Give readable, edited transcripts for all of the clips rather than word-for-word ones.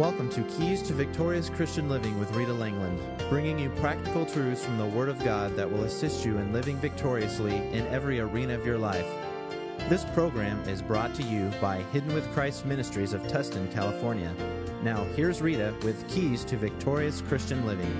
Welcome to Keys to Victorious Christian Living with Rita Langland, bringing you practical truths from the Word of God that will assist you in living victoriously in every arena of your life. This program is brought to you by Hidden with Christ Ministries of Tustin, California. Now, here's Rita with Keys to Victorious Christian Living.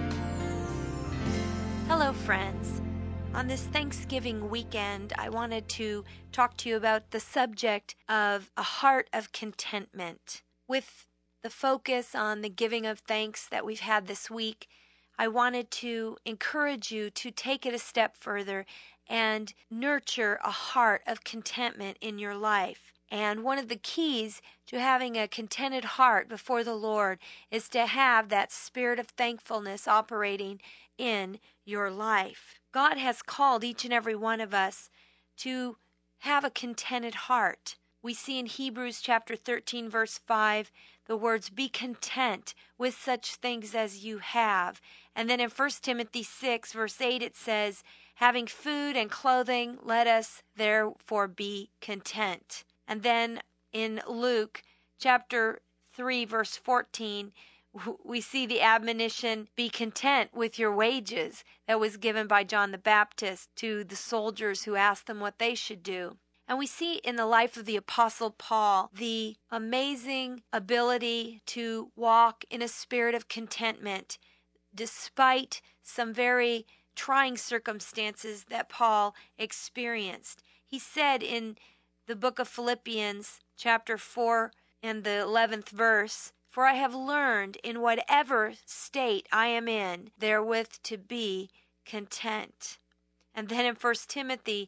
Hello, friends. On this Thanksgiving weekend, I wanted to talk to you about the subject of a heart of contentment. With the focus on the giving of thanks that we've had this week, I wanted to encourage you to take it a step further and nurture a heart of contentment in your life. And one of the keys to having a contented heart before the Lord is to have that spirit of thankfulness operating in your life. God has called each and every one of us to have a contented heart. We see in Hebrews chapter 13, verse 5, the words, "Be content with such things as you have." And then in 1 Timothy 6, verse 8, it says, "Having food and clothing, let us therefore be content." And then in Luke chapter 3, verse 14, we see the admonition, "Be content with your wages," that was given by John the Baptist to the soldiers who asked them what they should do. And we see in the life of the Apostle Paul the amazing ability to walk in a spirit of contentment despite some very trying circumstances that Paul experienced. He said in the book of Philippians, chapter 4 and the 11th verse, "For I have learned in whatever state I am in, therewith to be content." And then in 1 Timothy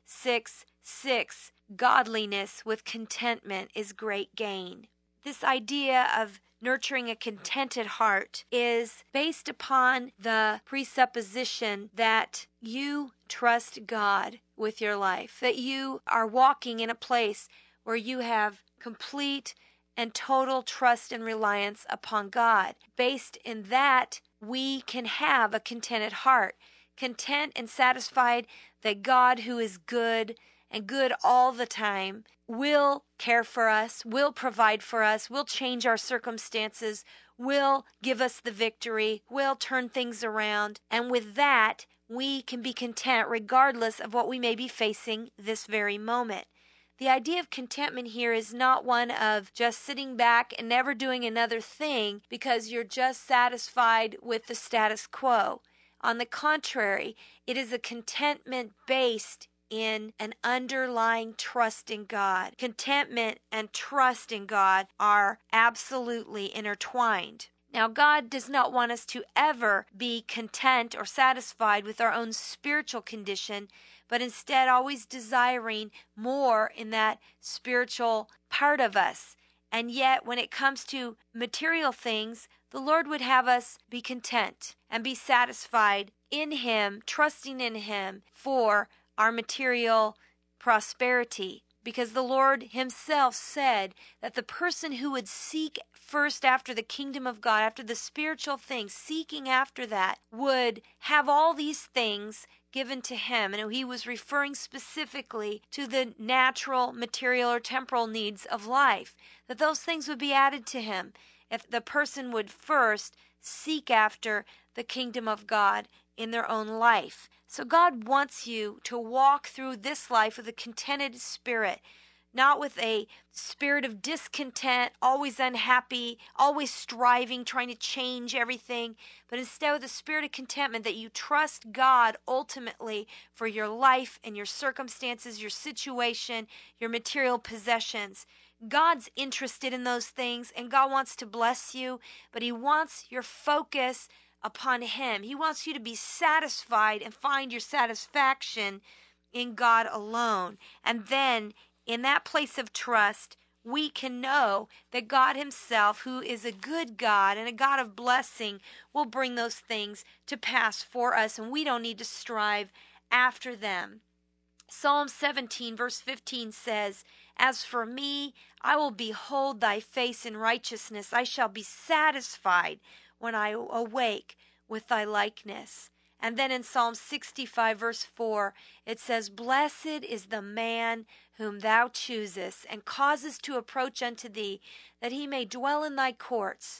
6:6, "Godliness with contentment is great gain." This idea of nurturing a contented heart is based upon the presupposition that you trust God with your life, that you are walking in a place where you have complete and total trust and reliance upon God. Based in that, we can have a contented heart, content and satisfied that God, who is good and good all the time, will care for us, will provide for us, will change our circumstances, will give us the victory, will turn things around. And with that, we can be content regardless of what we may be facing this very moment. The idea of contentment here is not one of just sitting back and never doing another thing because you're just satisfied with the status quo. On the contrary, it is a contentment based in an underlying trust in God. Contentment and trust in God are absolutely intertwined. Now, God does not want us to ever be content or satisfied with our own spiritual condition, but instead always desiring more in that spiritual part of us. And yet, when it comes to material things, the Lord would have us be content and be satisfied in Him, trusting in Him for our material prosperity. Because the Lord Himself said that the person who would seek first after the kingdom of God, after the spiritual things, seeking after that, would have all these things given to him. And He was referring specifically to the natural, material, or temporal needs of life, that those things would be added to him if the person would first seek after the kingdom of God in their own life. So God wants you to walk through this life with a contented spirit, not with a spirit of discontent, always unhappy, always striving, trying to change everything, but instead with a spirit of contentment that you trust God ultimately for your life and your circumstances, your situation, your material possessions. God's interested in those things, and God wants to bless you, but He wants your focus upon Him. He wants you to be satisfied and find your satisfaction in God alone. And then in that place of trust, we can know that God Himself, who is a good God and a God of blessing, will bring those things to pass for us, and we don't need to strive after them. Psalm 17, verse 15 says, "As for me, I will behold thy face in righteousness. I shall be satisfied when I awake with thy likeness." And then in Psalm 65, verse 4, it says, "Blessed is the man whom thou choosest, and causest to approach unto thee, that he may dwell in thy courts.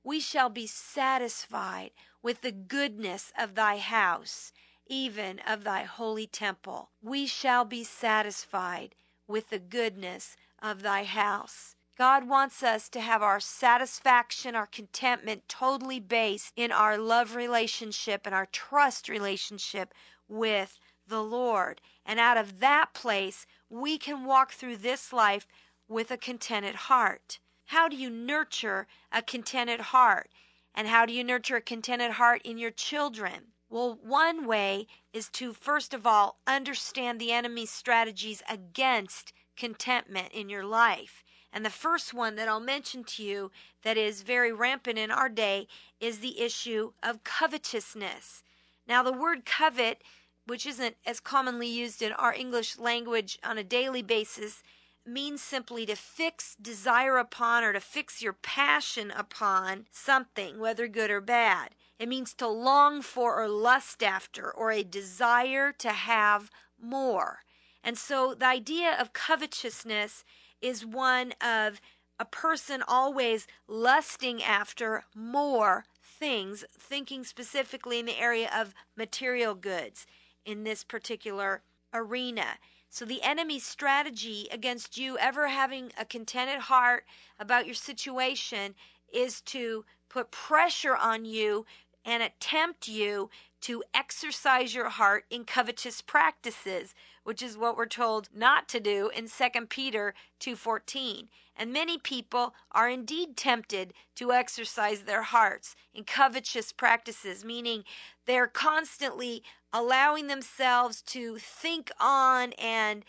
We shall be satisfied with the goodness of thy house, even of thy holy temple. We shall be satisfied with the goodness of thy house. God wants us to have our satisfaction, our contentment totally based in our love relationship and our trust relationship with the Lord. And out of that place, we can walk through this life with a contented heart. How do you nurture a contented heart? And how do you nurture a contented heart in your children? Well, one way is to, first of all, understand the enemy's strategies against contentment in your life. And the first one that I'll mention to you that is very rampant in our day is the issue of covetousness. Now, the word covet, which isn't as commonly used in our English language on a daily basis, means simply to fix desire upon or to fix your passion upon something, whether good or bad. It means to long for or lust after, or a desire to have more. And so the idea of covetousness is one of a person always lusting after more things, thinking specifically in the area of material goods in this particular arena. So the enemy's strategy against you ever having a contented heart about your situation is to put pressure on you and attempt you to exercise your heart in covetous practices, which is what we're told not to do in 2 Peter 2:14. And many people are indeed tempted to exercise their hearts in covetous practices, meaning they're constantly allowing themselves to think on and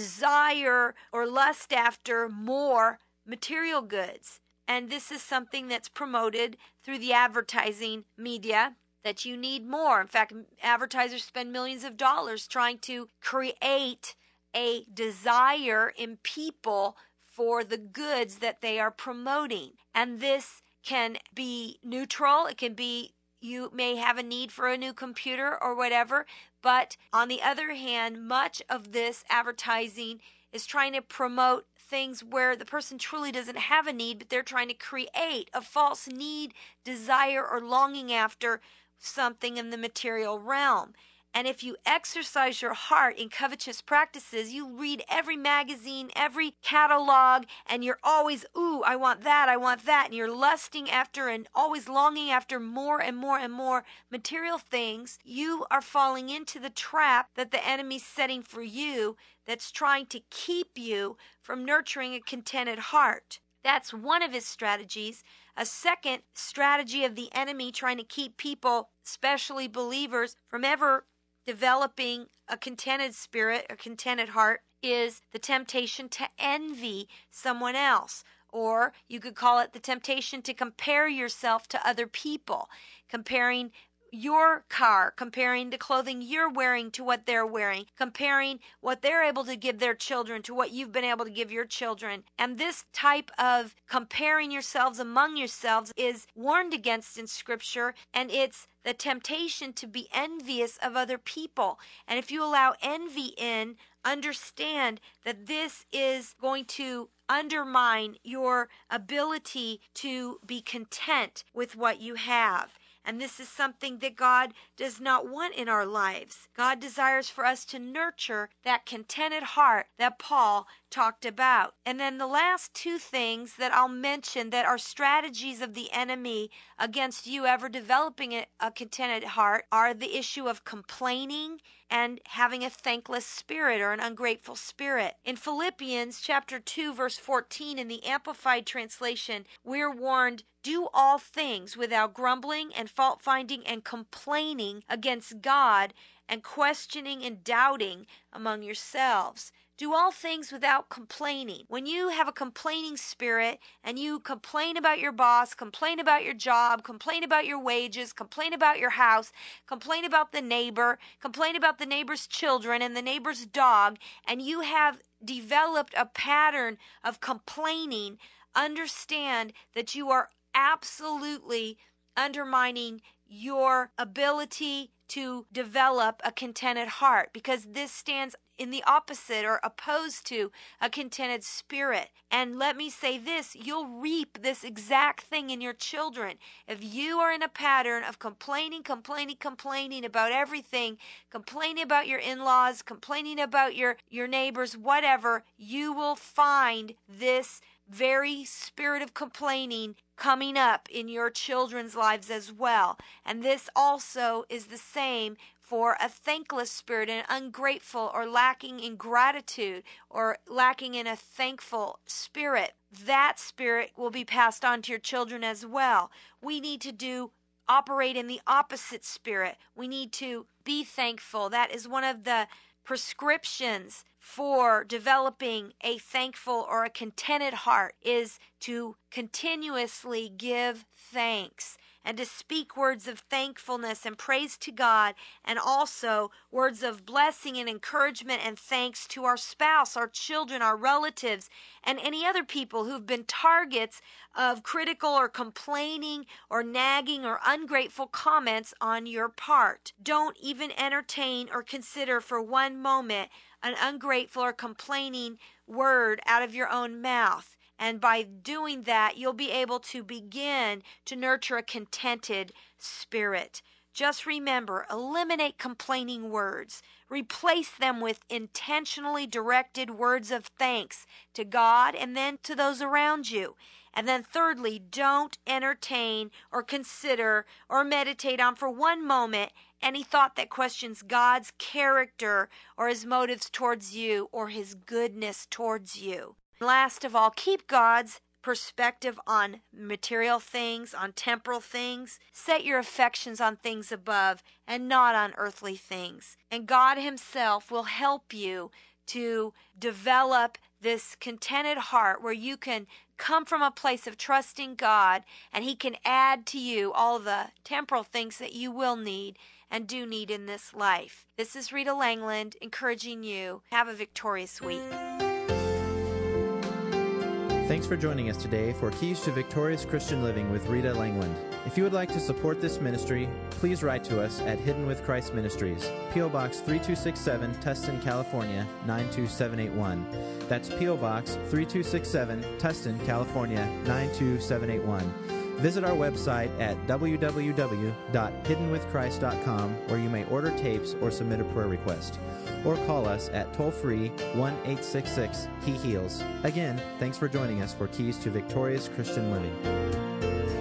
desire or lust after more material goods. And this is something that's promoted through the advertising media, that you need more. In fact, advertisers spend millions of dollars trying to create a desire in people for the goods that they are promoting. And this can be neutral. It can be you may have a need for a new computer or whatever. But on the other hand, much of this advertising is trying to promote things where the person truly doesn't have a need, but they're trying to create a false need, desire, or longing after something in the material realm. And if you exercise your heart in covetous practices, you read every magazine, every catalog, and you're always, ooh, I want that, and you're lusting after and always longing after more and more and more material things, you are falling into the trap that the enemy's setting for you, that's trying to keep you from nurturing a contented heart. That's one of his strategies. A second strategy of the enemy trying to keep people, especially believers, from ever developing a contented spirit, a contented heart, is the temptation to envy someone else. Or you could call it the temptation to compare yourself to other people, comparing your car, comparing the clothing you're wearing to what they're wearing, comparing what they're able to give their children to what you've been able to give your children. And this type of comparing yourselves among yourselves is warned against in Scripture, and it's the temptation to be envious of other people. And if you allow envy in, understand that this is going to undermine your ability to be content with what you have. And this is something that God does not want in our lives. God desires for us to nurture that contented heart that Paul talked about. And then the last two things that I'll mention that are strategies of the enemy against you ever developing a contented heart are the issue of complaining and having a thankless spirit or an ungrateful spirit. In Philippians chapter 2, verse 14, in the Amplified Translation, we're warned, do all things without grumbling and fault-finding and complaining against God and questioning and doubting among yourselves. Do all things without complaining. When you have a complaining spirit and you complain about your boss, complain about your job, complain about your wages, complain about your house, complain about the neighbor, complain about the neighbor's children and the neighbor's dog, and you have developed a pattern of complaining, understand that you are absolutely undermining your ability to develop a contented heart, because this stands in the opposite or opposed to a contented spirit. And let me say this, you'll reap this exact thing in your children. If you are in a pattern of complaining about everything, complaining about your in-laws, complaining about your neighbors, whatever, you will find this very spirit of complaining coming up in your children's lives as well. And this also is the same for a thankless spirit, an ungrateful or lacking in gratitude or lacking in a thankful spirit. That spirit will be passed on to your children as well. We need to operate in the opposite spirit. We need to be thankful. That is one of the prescriptions for developing a thankful or a contented heart, is to continuously give thanks and to speak words of thankfulness and praise to God, and also words of blessing and encouragement and thanks to our spouse, our children, our relatives, and any other people who've been targets of critical or complaining or nagging or ungrateful comments on your part. Don't even entertain or consider for one moment an ungrateful or complaining word out of your own mouth. And by doing that, you'll be able to begin to nurture a contented spirit. Just remember, eliminate complaining words. Replace them with intentionally directed words of thanks to God and then to those around you. And then thirdly, don't entertain or consider or meditate on for one moment any thought that questions God's character or his motives towards you or his goodness towards you. Last of all, keep God's perspective on material things, on temporal things. Set your affections on things above and not on earthly things. And God himself will help you to develop this contented heart where you can come from a place of trusting God, and he can add to you all the temporal things that you will need and do need in this life. This is Rita Langland encouraging you. Have a victorious week. Thanks for joining us today for Keys to Victorious Christian Living with Rita Langland. If you would like to support this ministry, please write to us at Hidden with Christ Ministries, P.O. Box 3267, Tustin, California, 92781. That's P.O. Box 3267, Tustin, California, 92781. Visit our website at www.hiddenwithchrist.com, where you may order tapes or submit a prayer request. Or call us at toll-free 1-866-HE-HEALS. Again, thanks for joining us for Keys to Victorious Christian Living.